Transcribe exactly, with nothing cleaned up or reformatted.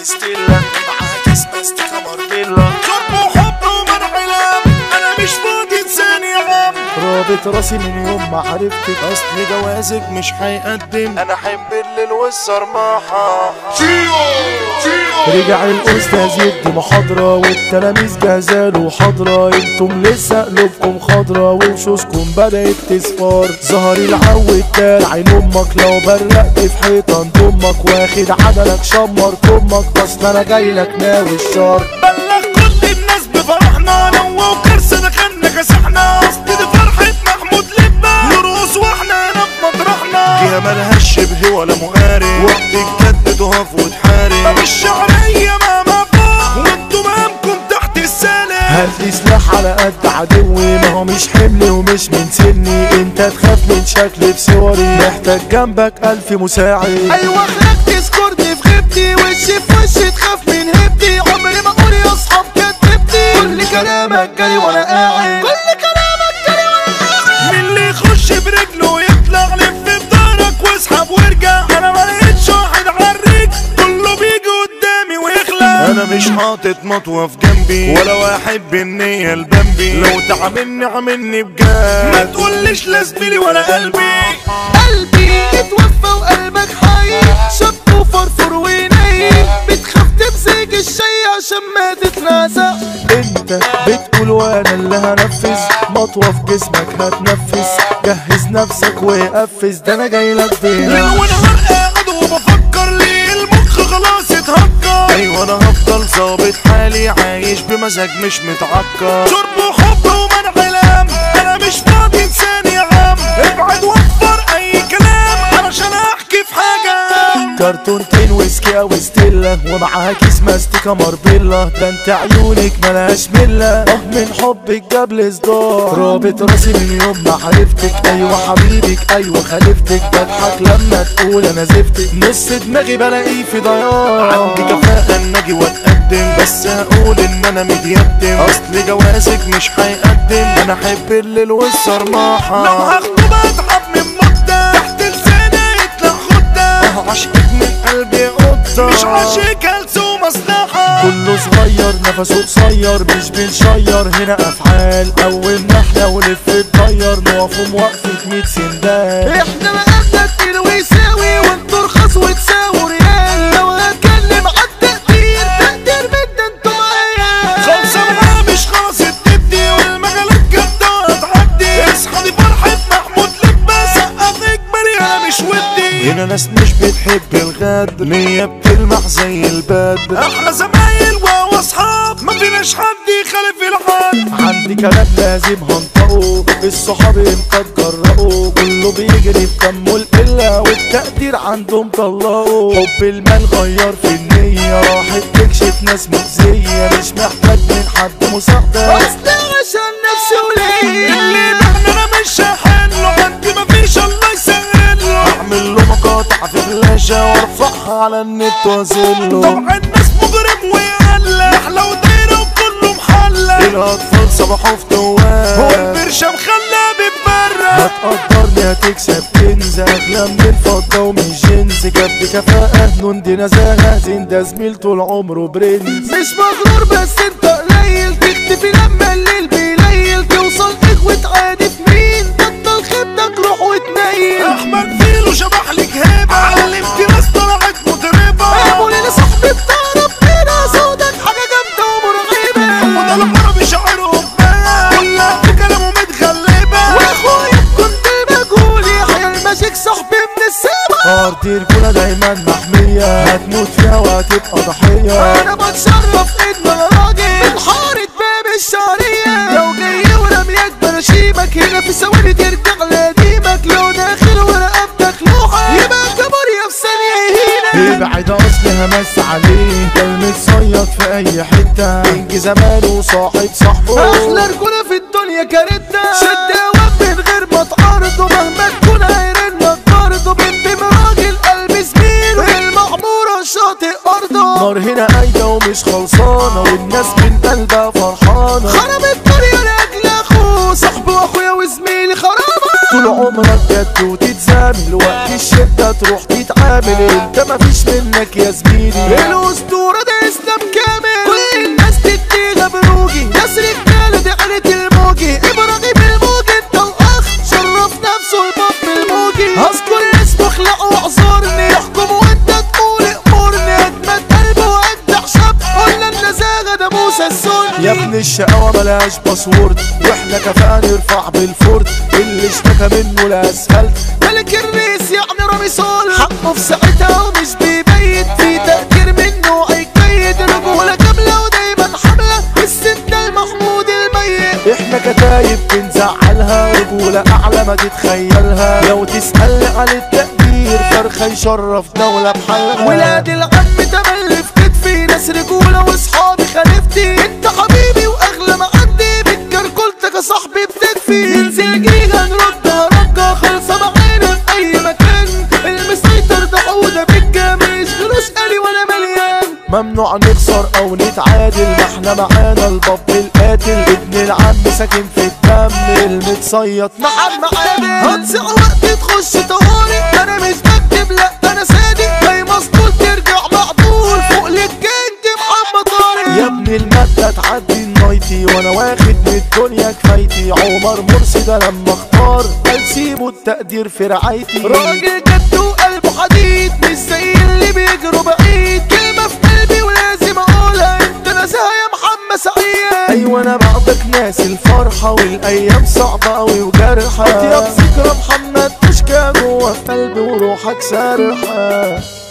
وستيلا معاك اسمها ستيكا مارتيلا. حب وحب ومنعلام انا مش فاضي انسان يا عم. رابط راسي من يوم ما عرفتك، اصل جوازك مش هيقدم. انا احب الليل والصرماحة. رجع الاستاذ يدي محاضرة والتلاميذ جهزاله حضرة، انتم لسه قلوبكم خضرة ووشوشكم بدأت تصفر. ظهر العود تال عين امك لو برقت في حيطان ضمك، واخد عدلك شمر كمك، اصل انا جايلك ناوي الشر. بلغ كل الناس بفرحنا لو وكرس دخلنا كسحنا، اصل دي فرحة محمود لبنا نرقص واحنا هنا في مطرحنا. فيها ملهاش شبه ولا مقارن، وقت الجد تقف وتحارب. مش شعرية مهما فوق وانتوا مهامكم تحت السلم. هاتلي سلاح على قد عدوي، ما هو مش حمل ومش من سني. انت تخاف من شكلي بصوري، محتاج جنبك الف مساعد. ايوه خلاك تذكرني في غيبتي، وشي في وشي تخاف من هبتي. عمري ما اقول يا اصحاب كدبتي، كل كلامك جري وانا قاعد. كل كلامك جري وانا قاعد. مين اللي يخش برجله يطلع لف بدارك واسحب وارجع. انا ما لقيتش واحد عريك، كله بيجي قدامي ويخلع. انا مش حاطط مطوة في جنبي ولا واحد بالنية البنبي، لو تعاملني عاملني بجد. ما تقوليش لا زميلي ولا قلبي. قلبي اتوفى وقلبك حي، شب وفرفر ونايم. بتخاف تمسك الشي عشان ما تتنازع. انت بتقول وانا اللي هنفذ، مطوة في جسمك هتنفذ. جهز نفسك وقفز، ده انا جايلك بينا. وانا قاعد وبفكر ليه المخ خلاص اتهكر. ايوه انا هفضل ظابط حالي، عايش بمزاج مش متعكر. شرب وحب ومنعلام انا مش فاضي انسان يا عم. ابعد وفر اي كلام علشان احكي في حاجه. كرتونتين ويسكي او ستيلا، ومعاها كيس ماستيكا ماربيلا. ده انت عيونك ملهاش مله، اه من حبك جاب لي صداع. رابط راسي من يوم ما عرفتك، ايوه حبيبك ايوه خليفتك. بضحك لما تقول انا زفتك، نص دماغي بلاقيه في ضياع. عندي كفاءة ان اجي واتقدم، بس هقول ان انا متيتم. اصل جوازك مش هيقدم، انا احب الليل والصرماحة. لو هخطب اتعب من مده، تحت لساني يطلع خده. عشقك من قلبي قطة، مش عاشق هلس ومصلحه. كله صغير نفسه قصير، مش بنشير هنا افعال. اول ما احنا ونلف نطير، نقف موقفة ميت سندال. احنا مقامنا كتير ويساوي، وانتوا رخاص وتساووا ريال. لو هتكلم عالتقدير، تقدير من ده انتوا معايا. خلصة معاه مش خلاص تبدي، والمجالات جامدة وهتعدي. اصحى دي فرحة محمود لبنا، سقف اجباري انا مش ودي. هنا ناس مش بتحب الغد، نية بتلمع زي البد. احنا زمايل واصحاب، ما فيناش حد يخالف العاد. عندي كلام لازم هنطقه، الصحاب امتى تجرأوا. كله بيجري بدمه القلة، والتقدير عندهم طلقوا. حب المال غير في النية، راحت تكشف ناس مؤذية. مش محتاج من حد مساعدة، اصل عشان نفسي وليه. اللي بحنا انا مش هحله، عندي مفيش الله يسهله. اعمل له مقاطع في فلاشة وارفعها على النت وازله. طبعا الناس مجرم ويقلق، احلى ودايرة وكله محلق. الاطفال صبحوا في تواب، هو البرشة مخلى بتبرق. هتقدرني هتكسب كنز، اغلى من الفضة ومن جنس. جاب كفاءة نون دي نزاهة، زين ده زميل طول عمره برنس. مش مغرور بس انت قليل، تختفي لما الليل بيليل. توصل اخوة عادي في مين، بطل خيبتك روح وتنيل. احمد فيلو شبح لك هيبة، علمت ناس طلعت مضربة. قالوا لي صاحبي بتاع ربنا، صوتك حاجة جامدة ومرعبة. وده العربي شاعرهم بقى، كلها بكلامه متغلبة. واخويا كنت مجهول، يحيى الماجيك صاحبي من السما. ارض رجولة دايما محمية، هتموت فيها وهتبقى ضحية. انا بتشرف ان انا راجل من حارة باب الشعرية. لو جاي ورميك برشيمك، هنا في ثواني ترجع لقديمك. لو داخل ورقبتك لوحة، يبقى كابوريا في ثانية يهينك. ابعد اصل همس عليه، ده المتصيد في اي حتة. انجي زمانه وصاحب صاحبه، احلى رجولة في الدنيا كارتة. شد قوام من غير ما تعارضه، مهما تكون هيرنك برضه. بنت راجل قلب زميله، المعمورة شاطئ ارضه. نار هنا قايدة ومش خلصانة، والناس من قلبها فرحانة. خرب الدنيا لاجل اخوه، صاحبه واخويا وزميلي خرابة. طول عمرك جد وتتزامل، وقت الشدة تروح تتعامل. كامل انت مفيش منك يا زميلي. الاسطورة ده اسلام كامل كل الناس تديها بروجي، ناس رجالة دي عيلة الموجي، ابراهيم الموجي انت الاخ شرف نفسه الباب الموجي. هذكر اسمه اخلقه واعذرني، يحكم وانت تقول امرني، اجمد قلب واجدع شاب قلنا النزاهة ده موسى السني. يا ابن الشقاوة ملهاش باسورد واحنا كفاءة نرفع بالفورد، اللي اشتكى منه الاسفلت ملك الريس يعني رامي صالح، حقه في ساعتها ومش بيبيت، في تقدير منه هيجيد، رجولة كاملة ودايما حملة السنة المحمود الميت. احنا كتايب بنزعلها، رجولة اعلى ما تتخيلها، لو تسألني عن التقدير فرخة يشرف دولة بحالها. ولاد العم تملي في كتفي، ناس رجولة واصحابي خليفتي، انت حبيبي واغلى ما عندي، بالكركولتك يا صاحبي بتكفي، ننزل جيها نردها رجة خالصة معانا في اي مكان، المسيطر ده عودة بالجا مش فلوس قالي وانا مليان. ممنوع نخسر او نتعادل، ما احنا معانا الباب القاتل، ابن العم ساكن في الدم المتصيط مع المعادن. هتسع وقت تخش طوارئ، انا مش بكتب لا انا صادق، جاي مسطول ترجع معدول فوق للكينج محمد طارق. يا ابن المادة تعدي النايتي وانا واخد من الدنيا كفايتي، عمر مرسي ده لما اختار قال سيبوا التقدير في رعايتي، راجل جد وقلبه حديد مش زي اللي بيجروا بعيد، كلمة في قلبي ولازم اقولها انت ناسها يا محمد سعيد. ايوه انا بعدك ناس الفرحة والايام صعبة اوي وجرحة، يا بذكرى محمد مشكا جوه في قلبي وروحك سارحة.